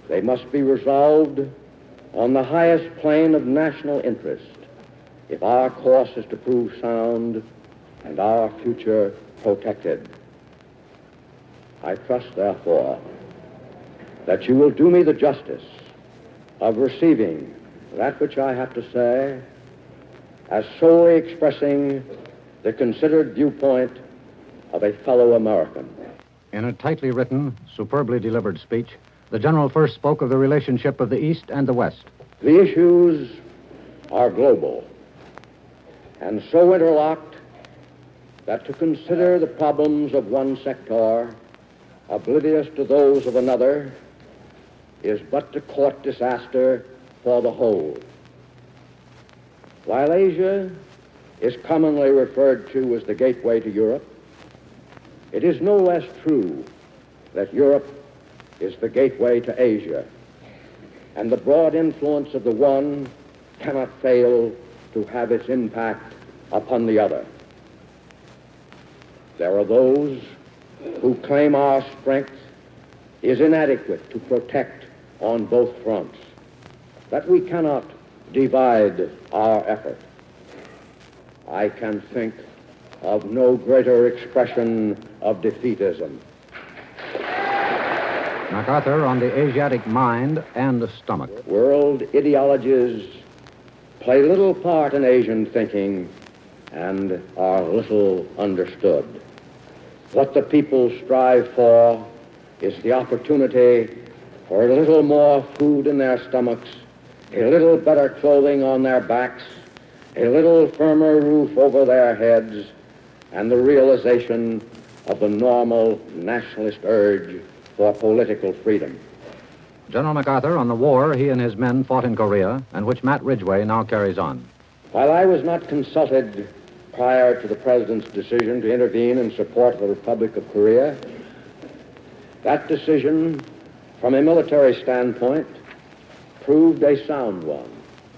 They must be resolved on the highest plane of national interest if our course is to prove sound and our future protected. I trust, therefore, that you will do me the justice of receiving that which I have to say as solely expressing the considered viewpoint of a fellow American. In a tightly written, superbly delivered speech, the general first spoke of the relationship of the East and the West. The issues are global and so interlocked that to consider the problems of one sector oblivious to those of another is but to court disaster for the whole. While Asia is commonly referred to as the gateway to Europe, it is no less true that Europe is the gateway to Asia, and the broad influence of the one cannot fail to have its impact upon the other. There are those who claim our strength is inadequate to protect on both fronts, that we cannot divide our effort. I can think of no greater expression of defeatism. MacArthur on the Asiatic mind and the stomach. World ideologies play little part in Asian thinking and are little understood. What the people strive for is the opportunity for a little more food in their stomachs, a little better clothing on their backs, a little firmer roof over their heads, and the realization of the normal nationalist urge for political freedom. General MacArthur on the war he and his men fought in Korea, and which Matt Ridgway now carries on. While I was not consulted prior to the President's decision to intervene in support of the Republic of Korea, that decision, from a military standpoint, proved a sound one.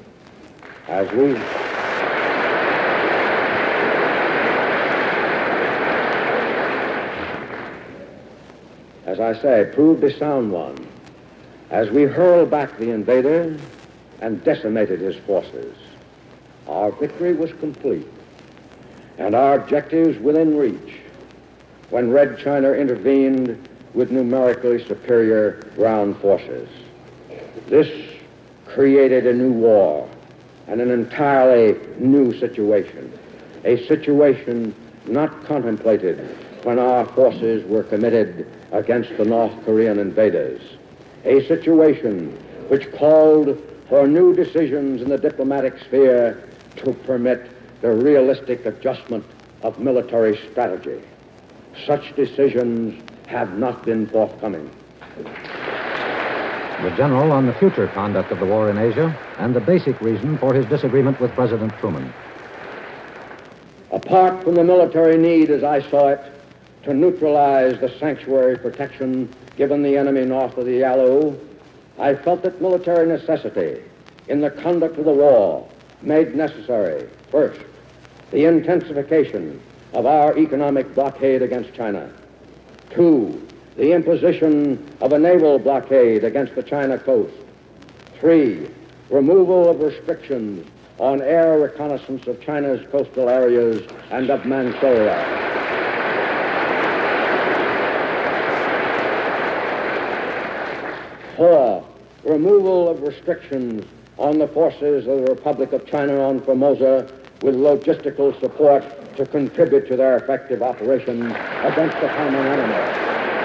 As I say, proved a sound one, as we hurled back the invader and decimated his forces. Our victory was complete, and our objectives within reach, when Red China intervened with numerically superior ground forces. This created a new war and an entirely new situation, a situation not contemplated when our forces were committed against the North Korean invaders, a situation which called for new decisions in the diplomatic sphere to permit the realistic adjustment of military strategy. Such decisions have not been forthcoming. The general on the future conduct of the war in Asia and the basic reason for his disagreement with President Truman. Apart from the military need, as I saw it, to neutralize the sanctuary protection given the enemy north of the Yalu, I felt that military necessity in the conduct of the war made necessary, first, the intensification of our economic blockade against China. Two, the imposition of a naval blockade against the China coast. Three, removal of restrictions on air reconnaissance of China's coastal areas and of Manchuria. Four, removal of restrictions on the forces of the Republic of China on Formosa with logistical support to contribute to their effective operations against the common enemy.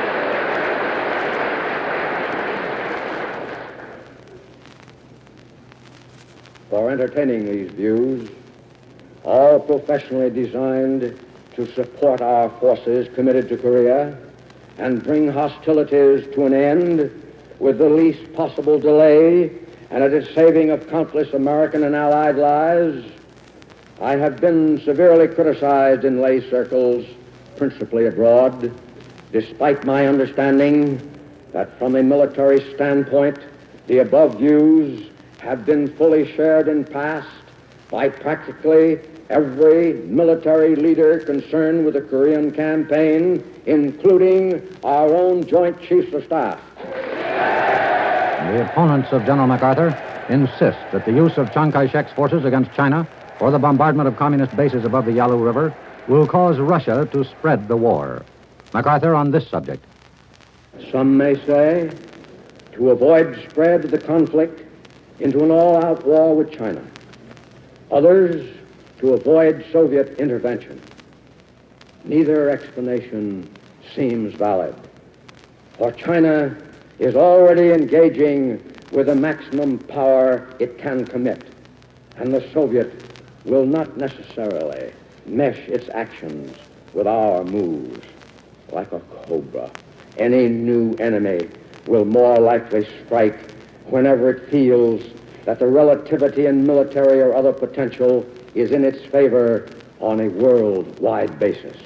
For entertaining these views, all professionally designed to support our forces committed to Korea and bring hostilities to an end with the least possible delay and at a saving of countless American and Allied lives, I have been severely criticized in lay circles, principally abroad, despite my understanding that from a military standpoint, the above views have been fully shared in past by practically every military leader concerned with the Korean campaign, including our own Joint Chiefs of Staff. The opponents of General MacArthur insist that the use of Chiang Kai-shek's forces against China for the bombardment of communist bases above the Yalu River will cause Russia to spread the war. MacArthur on this subject. Some may say to avoid spread of the conflict into an all-out war with China. Others to avoid Soviet intervention. Neither explanation seems valid, for China is already engaging with the maximum power it can commit, and the Soviet will not necessarily mesh its actions with our moves. Like a cobra, any new enemy will more likely strike whenever it feels that the relativity in military or other potential is in its favor on a worldwide basis.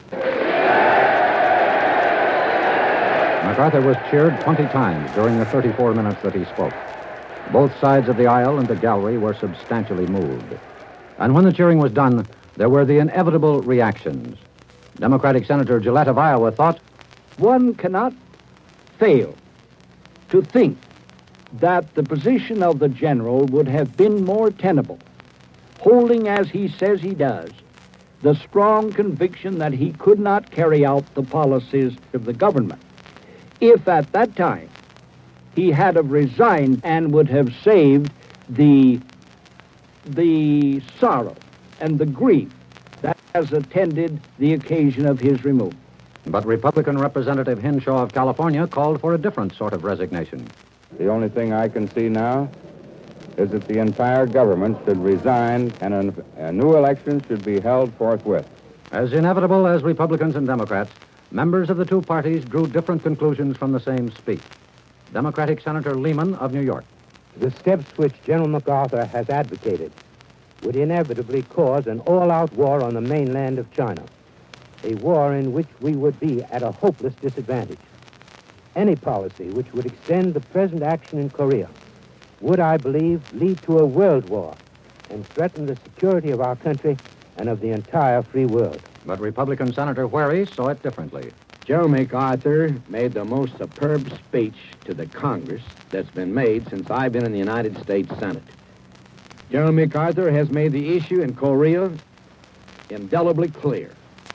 MacArthur was cheered 20 times during the 34 minutes that he spoke. Both sides of the aisle and the gallery were substantially moved. And when the cheering was done, there were the inevitable reactions. Democratic Senator Gillette of Iowa thought, one cannot fail to think that the position of the general would have been more tenable, holding, as he says he does, the strong conviction that he could not carry out the policies of the government, if at that time he had have resigned and would have saved the sorrow and the grief that has attended the occasion of his removal. But Republican Representative Hinshaw of California called for a different sort of resignation. The only thing I can see now is that the entire government should resign and a new election should be held forthwith. As inevitable as Republicans and Democrats, members of the two parties drew different conclusions from the same speech. Democratic Senator Lehman of New York. The steps which General MacArthur has advocated would inevitably cause an all-out war on the mainland of China, a war in which we would be at a hopeless disadvantage. Any policy which would extend the present action in Korea would, I believe, lead to a world war and threaten the security of our country and of the entire free world. But Republican Senator Wherry saw it differently. General MacArthur made the most superb speech to the Congress that's been made since I've been in the United States Senate. General MacArthur has made the issue in Korea indelibly clear.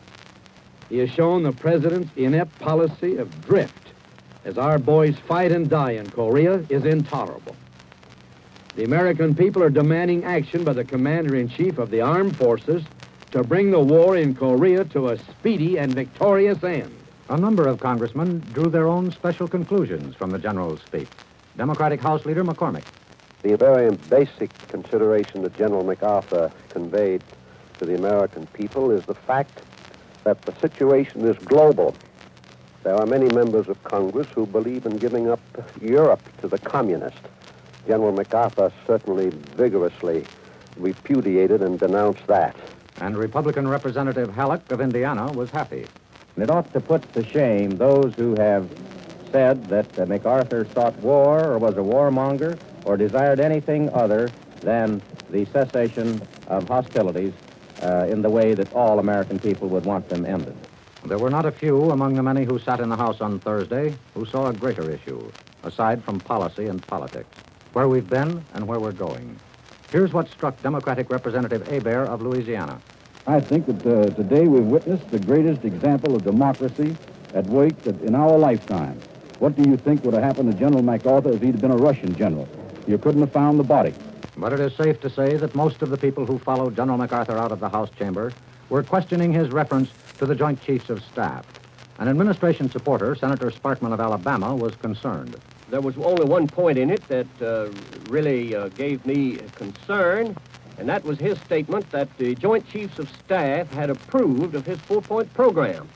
He has shown the president's inept policy of drift as our boys fight and die in Korea is intolerable. The American people are demanding action by the Commander-in-Chief of the Armed Forces to bring the war in Korea to a speedy and victorious end. A number of congressmen drew their own special conclusions from the general's speech. Democratic House Leader McCormick. The very basic consideration that General MacArthur conveyed to the American people is the fact that the situation is global. There are many members of Congress who believe in giving up Europe to the communists. General MacArthur certainly vigorously repudiated and denounced that. And Republican Representative Halleck of Indiana was happy. It ought to put to shame those who have said that MacArthur sought war or was a warmonger or desired anything other than the cessation of hostilities in the way that all American people would want them ended. There were not a few among the many who sat in the House on Thursday who saw a greater issue, aside from policy and politics, where we've been and where we're going. Here's what struck Democratic Representative Hebert of Louisiana. I think that today we've witnessed the greatest example of democracy at work in our lifetime. What do you think would have happened to General MacArthur if he'd been a Russian general? You couldn't have found the body. But it is safe to say that most of the people who followed General MacArthur out of the House chamber were questioning his reference to the Joint Chiefs of Staff. An administration supporter, Senator Sparkman of Alabama, was concerned. There was only one point in it that really gave me concern, and that was his statement that the Joint Chiefs of Staff had approved of his four-point program.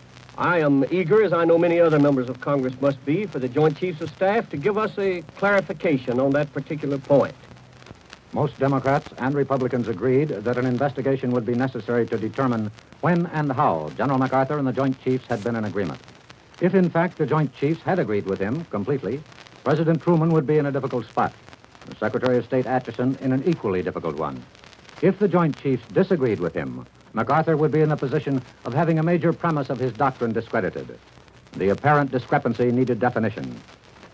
I am eager, as I know many other members of Congress must be, for the Joint Chiefs of Staff to give us a clarification on that particular point. Most Democrats and Republicans agreed that an investigation would be necessary to determine when and how General MacArthur and the Joint Chiefs had been in agreement. If, in fact, the Joint Chiefs had agreed with him completely, President Truman would be in a difficult spot, and Secretary of State Atchison in an equally difficult one. If the Joint Chiefs disagreed with him, MacArthur would be in the position of having a major premise of his doctrine discredited. The apparent discrepancy needed definition.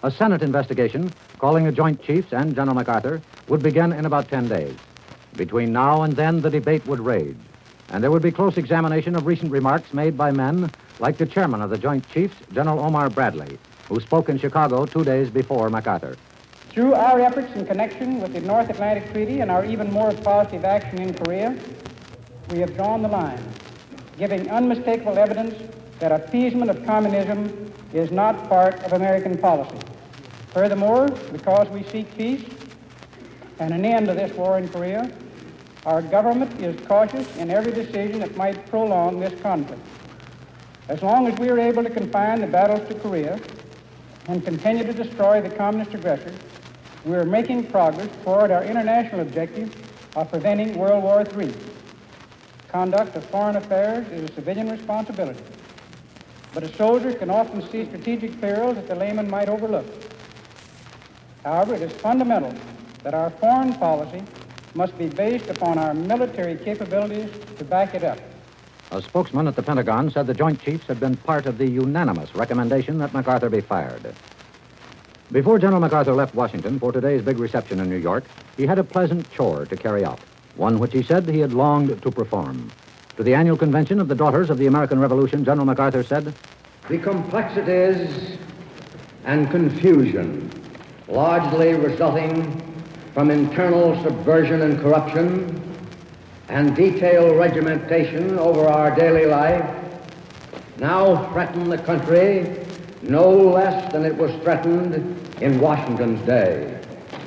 A Senate investigation calling the Joint Chiefs and General MacArthur would begin in about 10 days. Between now and then, the debate would rage, and there would be close examination of recent remarks made by men like the chairman of the Joint Chiefs, General Omar Bradley, who spoke in Chicago 2 days before MacArthur. Through our efforts in connection with the North Atlantic Treaty and our even more positive action in Korea, we have drawn the line, giving unmistakable evidence that appeasement of communism is not part of American policy. Furthermore, because we seek peace and an end to this war in Korea, our government is cautious in every decision that might prolong this conflict. As long as we are able to confine the battles to Korea and continue to destroy the communist aggressor, we are making progress toward our international objective of preventing World War III. Conduct of foreign affairs is a civilian responsibility, but a soldier can often see strategic perils that the layman might overlook. However, it is fundamental that our foreign policy must be based upon our military capabilities to back it up. A spokesman at the Pentagon said the Joint Chiefs had been part of the unanimous recommendation that MacArthur be fired. Before General MacArthur left Washington for today's big reception in New York, he had a pleasant chore to carry out, one which he said he had longed to perform. To the annual convention of the Daughters of the American Revolution, General MacArthur said, "The complexities and confusion largely resulting from internal subversion and corruption and detailed regimentation over our daily life now threaten the country no less than it was threatened in Washington's day.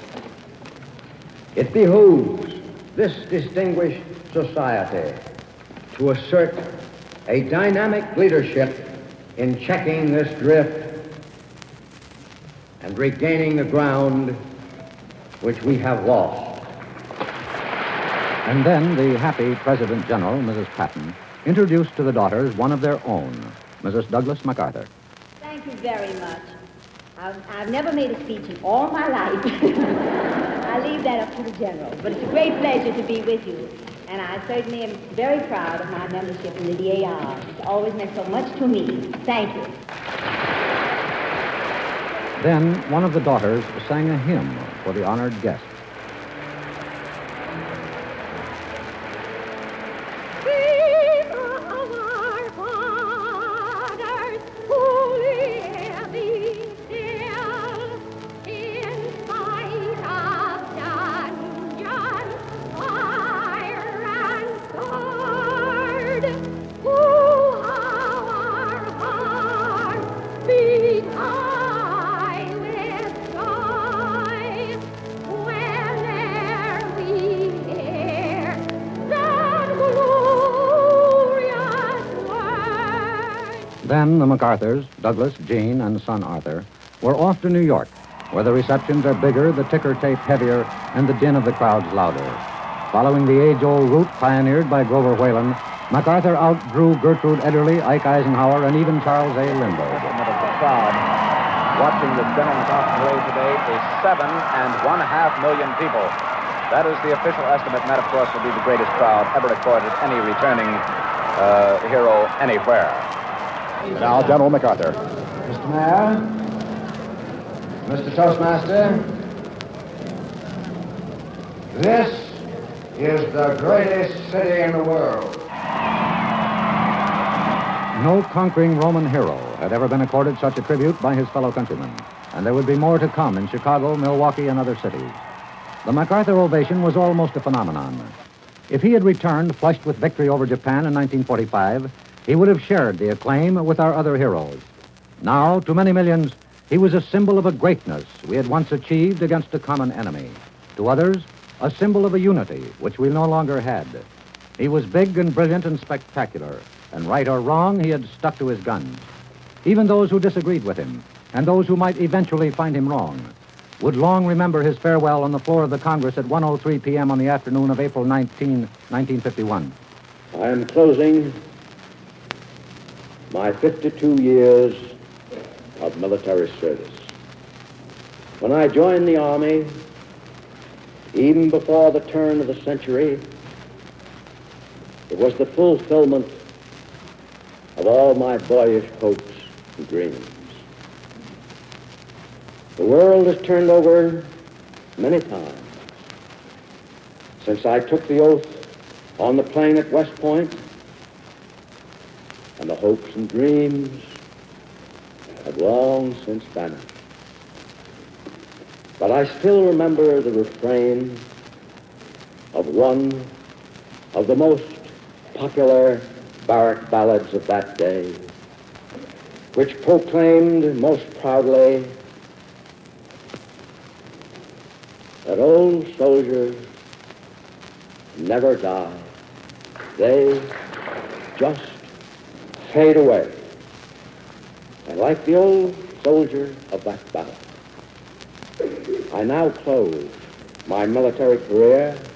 It behooves this distinguished society to assert a dynamic leadership in checking this drift and regaining the ground which we have lost." And then the happy President General, Mrs. Patton, introduced to the daughters one of their own, Mrs. Douglas MacArthur. Thank you very much. I've never made a speech in all my life. I leave that up to the General. But it's a great pleasure to be with you. And I certainly am very proud of my membership in the DAR. It's always meant so much to me. Thank you. Then one of the daughters sang a hymn for the honored guest. Then the MacArthurs, Douglas, Jean, and son Arthur, were off to New York, where the receptions are bigger, the ticker tape heavier, and the din of the crowds louder. Following the age-old route pioneered by Grover Whalen, MacArthur outdrew Gertrude Ederle, Ike Eisenhower, and even Charles A. Lindbergh. The crowd watching the General MacArthur parade today is 7.5 million people. That is the official estimate, and that, of course, will be the greatest crowd ever recorded any returning hero anywhere. Now, General MacArthur. Mr. Mayor, Mr. Toastmaster, this is the greatest city in the world. No conquering Roman hero had ever been accorded such a tribute by his fellow countrymen, and there would be more to come in Chicago, Milwaukee, and other cities. The MacArthur ovation was almost a phenomenon. If he had returned flushed with victory over Japan in 1945, he would have shared the acclaim with our other heroes. Now, to many millions, he was a symbol of a greatness we had once achieved against a common enemy. To others, a symbol of a unity which we no longer had. He was big and brilliant and spectacular, and right or wrong, he had stuck to his guns. Even those who disagreed with him, and those who might eventually find him wrong, would long remember his farewell on the floor of the Congress at 1:03 p.m. on the afternoon of April 19, 1951. I am closing my 52 years of military service. When I joined the Army, even before the turn of the century, it was the fulfillment of all my boyish hopes and dreams. The world has turned over many times since I took the oath on the plain at West Point, and the hopes and dreams have long since vanished. But I still remember the refrain of one of the most popular barrack ballads of that day, which proclaimed most proudly that old soldiers never die. They just fade away. And like the old soldier of that ballad, I now close my military career